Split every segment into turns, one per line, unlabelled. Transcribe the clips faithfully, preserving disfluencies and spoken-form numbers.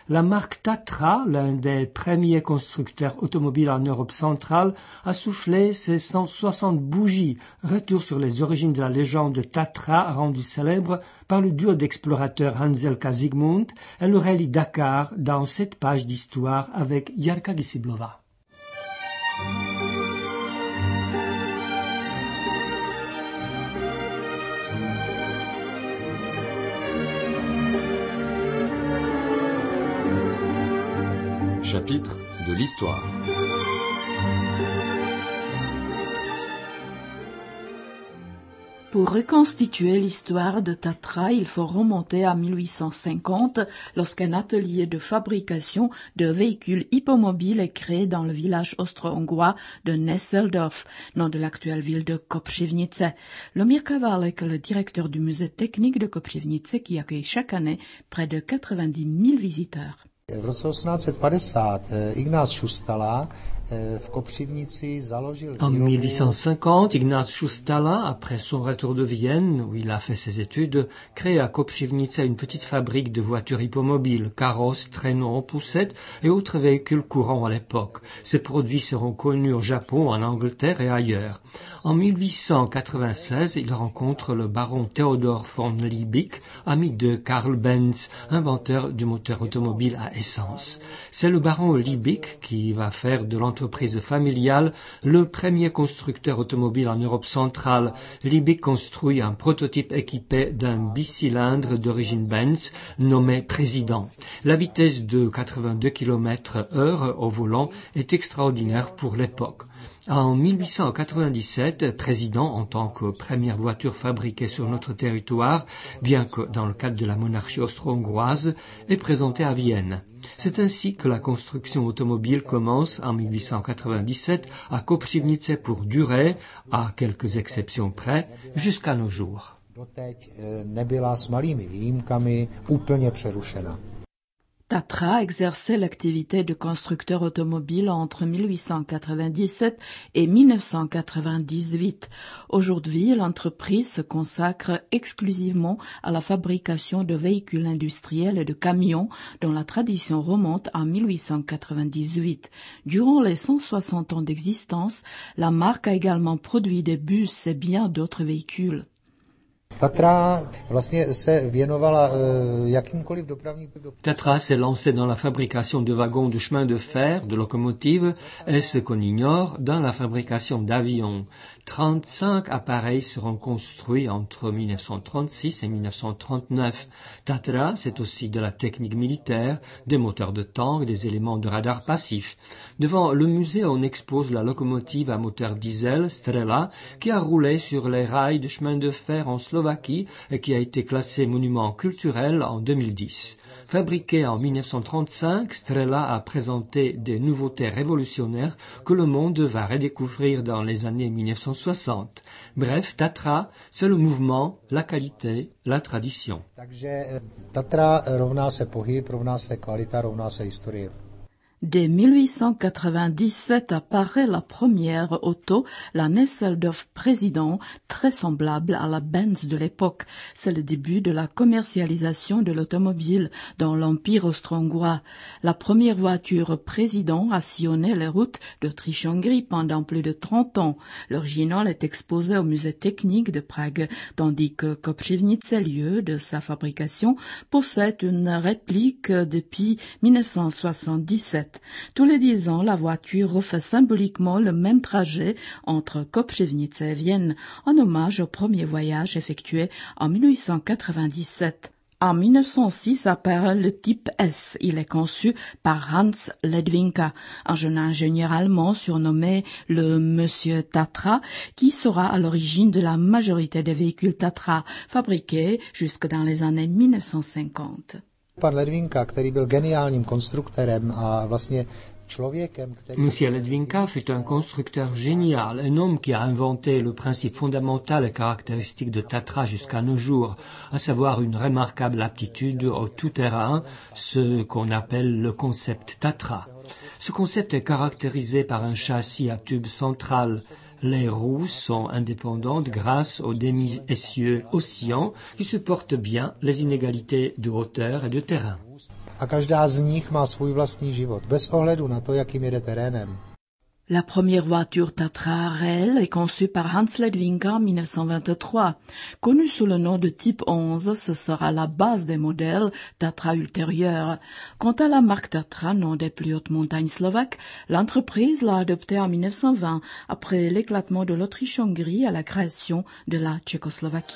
La marque Tatra, l'un des premiers constructeurs automobiles en Europe centrale, a soufflé ses cent soixante bougies. Retour sur les origines de la légende Tatra, rendue célèbre par le duo d'explorateurs Hanzelka Zygmunt et le rallye Dakar dans cette page d'histoire avec Jarka Gisiblova.
Chapitre de l'histoire.
Pour reconstituer l'histoire de Tatra, il faut remonter à mille huit cent cinquante, lorsqu'un atelier de fabrication de véhicules hippomobiles est créé dans le village austro-hongrois de Nesseldorf, nom de l'actuelle ville de Kopřivnice. Lomir Kavalek, le directeur du musée technique de Kopřivnice, qui accueille chaque année près de quatre-vingt-dix mille visiteurs.
V roce osmnáct set padesát Ignác Šustala v Kopřivnici založil
En mille huit cent cinquante, Ignác Šustala, après son retour de Vienne, où il a fait ses études, crée à Kopřivnice une petite fabrique de voitures hippomobiles, carrosses, traîneaux, poussettes et autres véhicules courants à l'époque. Ces produits seront connus au Japon, en Angleterre et ailleurs. En mille huit cent quatre-vingt-seize, il rencontre le baron Theodor von Liebig, ami de Karl Benz, inventeur du moteur automobile à essence. C'est le baron Liebig qui va faire de l'entreprise familiale le premier constructeur automobile en Europe centrale. Liebig construit un prototype équipé d'un bicylindre d'origine Benz nommé Président. La vitesse de quatre-vingt-deux kilomètres heure au volant est extraordinaire pour l'époque. En mille huit cent quatre-vingt-dix-sept, Président, en tant que première voiture fabriquée sur notre territoire, bien que dans le cadre de la monarchie austro-hongroise, est présenté à Vienne. C'est ainsi que la construction automobile commence en mille huit cent quatre-vingt-dix-sept à Kopřivnice pour durer, à quelques exceptions près, jusqu'à nos jours.
Doteď nebyla s malými výjimkami úplně přerušena.
Tatra exerçait l'activité de constructeur automobile entre mille huit cent quatre-vingt-dix-sept et mille neuf cent quatre-vingt-dix-huit. Aujourd'hui, l'entreprise se consacre exclusivement à la fabrication de véhicules industriels et de camions dont la tradition remonte à mille huit cent quatre-vingt-dix-huit. Durant les cent soixante ans d'existence, la marque a également produit des bus et bien d'autres véhicules.
Tatra vlastně se věnovala jakýmkoliv dopravním...
Tatra s'est lancé dans la fabrication de wagons de chemin de fer, de locomotives, et ce qu'on ignore, dans la fabrication d'avions. trente-cinq appareils seront construits entre mille neuf cent trente-six et mille neuf cent trente-neuf. Tatra, c'est aussi de la technique militaire, des moteurs de tank, des éléments de radar passifs. Devant le musée, on expose la locomotive à moteur diesel Strela, qui a roulé sur les rails de chemin de fer en Slovaquie et qui a été classé monument culturel en deux mille dix. Fabriqué en mille neuf cent trente-cinq, Strela a présenté des nouveautés révolutionnaires que le monde va redécouvrir dans les années mille neuf cent soixante. Bref, Tatra, c'est le mouvement, la qualité, la tradition.
Takže Tatra rovná se pohyb, rovná se kvalita, rovná se historie.
Dès mille huit cent quatre-vingt-dix-sept apparaît la première auto, la Nesseldorf Président, très semblable à la Benz de l'époque. C'est le début de la commercialisation de l'automobile dans l'Empire austro-hongrois. La première voiture Président a sillonné les routes d'Autriche-Hongrie pendant plus de trente ans. L'original est exposé au musée technique de Prague, tandis que Kopřivnice, lieu de sa fabrication, possède une réplique depuis mille neuf cent soixante-dix-sept. Tous les dix ans, la voiture refait symboliquement le même trajet entre Kopřivnice et Vienne, en hommage au premier voyage effectué en mille huit cent quatre-vingt-dix-sept. En mille neuf cent six apparaît le type S. Il est conçu par Hans Ledwinka, un jeune ingénieur allemand surnommé le Monsieur Tatra, qui sera à l'origine de la majorité des véhicules Tatra fabriqués jusque dans les années mille neuf cent cinquante.
Pan Ledwinka, který byl geniálním konstruktérem a vlastně
Monsieur Ledwinka fut un constructeur génial, un homme qui a inventé le principe fondamental et caractéristique de Tatra jusqu'à nos jours, à savoir une remarquable aptitude au tout-terrain, ce qu'on appelle le concept Tatra. Ce concept est caractérisé par un châssis à tube central. Les roues sont indépendantes grâce aux demi-essieux oscillants qui supportent bien les inégalités de hauteur et de terrain.
a každá z nich má svůj vlastní život, bez ohledu na to, jakým jede terénem.
La première voiture Tatra réelle est conçue par Hans Ledwinka en dix-neuf cent vingt-trois. Connue sous le nom de Type onze, ce sera la base des modèles Tatra ultérieurs. Quant à la marque Tatra, nom des plus hautes montagnes slovaques, l'entreprise l'a adoptée en dix-neuf cent vingt, après l'éclatement de l'Autriche-Hongrie à la création de la Tchécoslovaquie.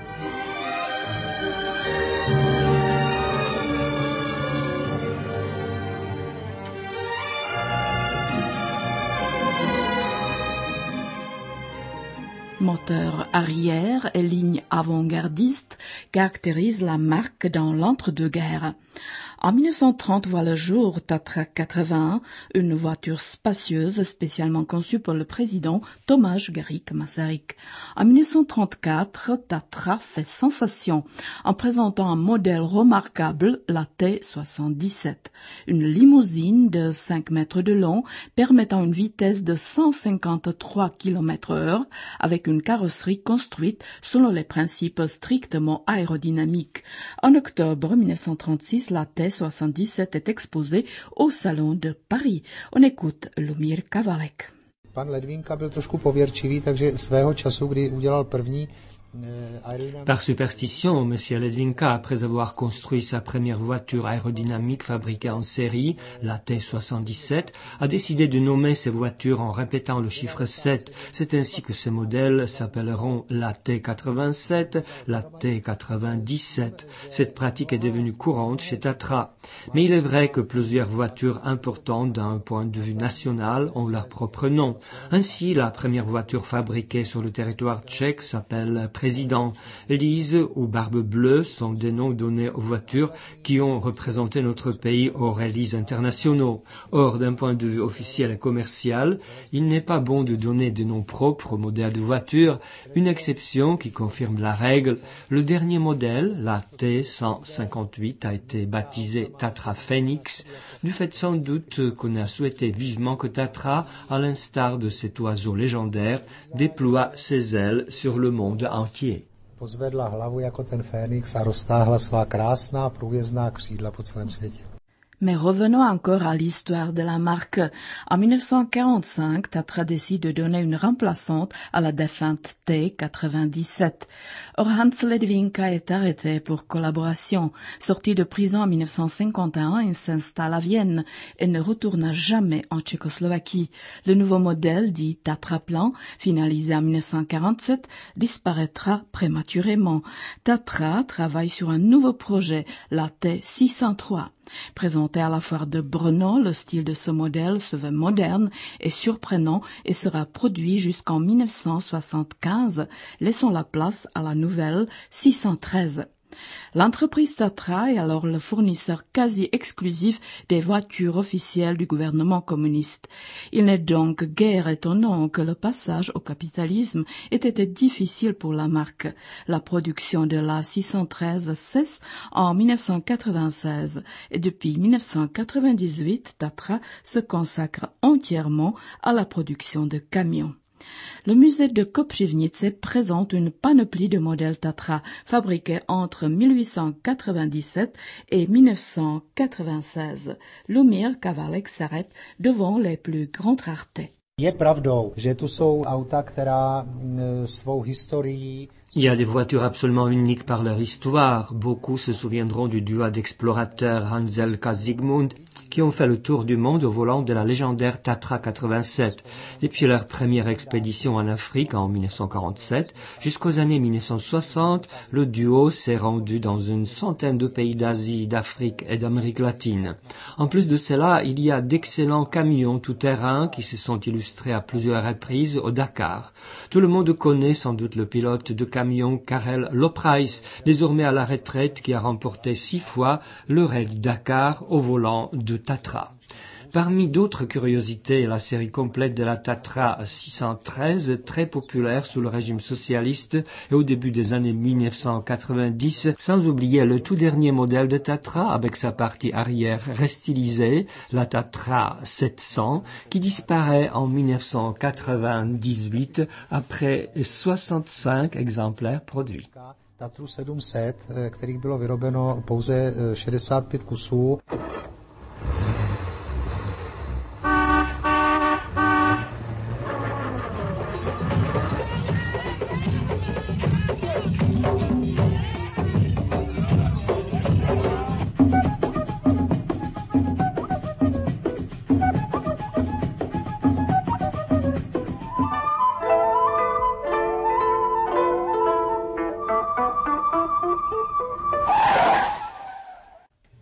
Moteur arrière et ligne avant-gardiste caractérisent la marque dans l'entre-deux-guerres. En dix-neuf cent trente voit le jour Tatra quatre-vingt-un, une voiture spacieuse spécialement conçue pour le président Tomáš Garrigue Masaryk. En dix-neuf cent trente-quatre, Tatra fait sensation en présentant un modèle remarquable, la T soixante-dix-sept, une limousine de cinq mètres de long permettant une vitesse de cent cinquante-trois kilomètres heure avec une carrosserie construite selon les principes strictement aérodynamiques. En octobre dix-neuf cent trente-six, la T soixante-dix-sept est exposée au Salon de Paris. On écoute Lumír Kavalek.
Pan Ledwinka byl trošku pověrčivý, takže svého času, kdy udělal první
Par superstition, M. Ledwinka, après avoir construit sa première voiture aérodynamique fabriquée en série, la T soixante-dix-sept, a décidé de nommer ces voitures en répétant le chiffre sept. C'est ainsi que ces modèles s'appelleront la T quatre-vingt-sept, la T quatre-vingt-dix-sept. Cette pratique est devenue courante chez Tatra. Mais il est vrai que plusieurs voitures importantes d'un point de vue national ont leur propre nom. Ainsi, la première voiture fabriquée sur le territoire tchèque s'appelle Président. Lise ou Barbe Bleue sont des noms donnés aux voitures qui ont représenté notre pays aux rallyes internationaux. Or, d'un point de vue officiel et commercial, il n'est pas bon de donner des noms propres aux modèles de voitures, une exception qui confirme la règle. Le dernier modèle, la T cent cinquante-huit, a été baptisé Tatra Phoenix, du fait sans doute qu'on a souhaité vivement que Tatra, à l'instar de cet oiseau légendaire, déploie ses ailes sur le monde entier.
Pozvedla hlavu jako ten Fénix a roztáhla svá krásná průjezdná křídla po celém světě.
Mais revenons encore à l'histoire de la marque. En dix-neuf cent quarante-cinq, Tatra décide de donner une remplaçante à la défunte T quatre-vingt-dix-sept. Or, Hans Ledwinka est arrêté pour collaboration. Sorti de prison en dix-neuf cent cinquante et un, il s'installe à Vienne et ne retourna jamais en Tchécoslovaquie. Le nouveau modèle, dit Tatra Plan, finalisé en dix-neuf cent quarante-sept, disparaîtra prématurément. Tatra travaille sur un nouveau projet, la T six cent trois. Présenté à la foire de Brno, le style de ce modèle se veut moderne et surprenant et sera produit jusqu'en dix-neuf cent soixante-quinze, laissant la place à la nouvelle six cent treize. L'entreprise Tatra est alors le fournisseur quasi exclusif des voitures officielles du gouvernement communiste. Il n'est donc guère étonnant que le passage au capitalisme ait été difficile pour la marque. La production de la six cent treize cesse en dix-neuf cent quatre-vingt-seize et depuis dix-neuf cent quatre-vingt-dix-huit, Tatra se consacre entièrement à la production de camions. Le musée de Kopřivnice présente une panoplie de modèles Tatra fabriqués entre mille huit cent quatre-vingt-dix-sept et mille neuf cent quatre-vingt-seize. Lumír Kavalek s'arrête devant les plus grandes raretés.
Je pravdou, že tu jsou auta, která svou historií.
Il y a des voitures absolument uniques par leur histoire. Beaucoup se souviendront du duo d'explorateurs Hanzelka Zygmunt qui ont fait le tour du monde au volant de la légendaire Tatra quatre-vingt-sept. Depuis leur première expédition en Afrique en dix-neuf cent quarante-sept jusqu'aux années dix-neuf cent soixante, le duo s'est rendu dans une centaine de pays d'Asie, d'Afrique et d'Amérique latine. En plus de cela, il y a d'excellents camions tout-terrain qui se sont illustrés à plusieurs reprises au Dakar. Tout le monde connaît sans doute le pilote de camion Karel Loprijs, désormais à la retraite, qui a remporté six fois le raid Dakar au volant de Tatra. Parmi d'autres curiosités, la série complète de la Tatra six cent treize, très populaire sous le régime socialiste et au début des années dix-neuf cent quatre-vingt-dix, sans oublier le tout dernier modèle de Tatra avec sa partie arrière restylisée, la Tatra sept cents, qui disparaît en dix-neuf cent quatre-vingt-dix-huit après soixante-cinq exemplaires produits.
Tatru sedm set, kterých bylo vyrobeno pouze šedesát pět kusů.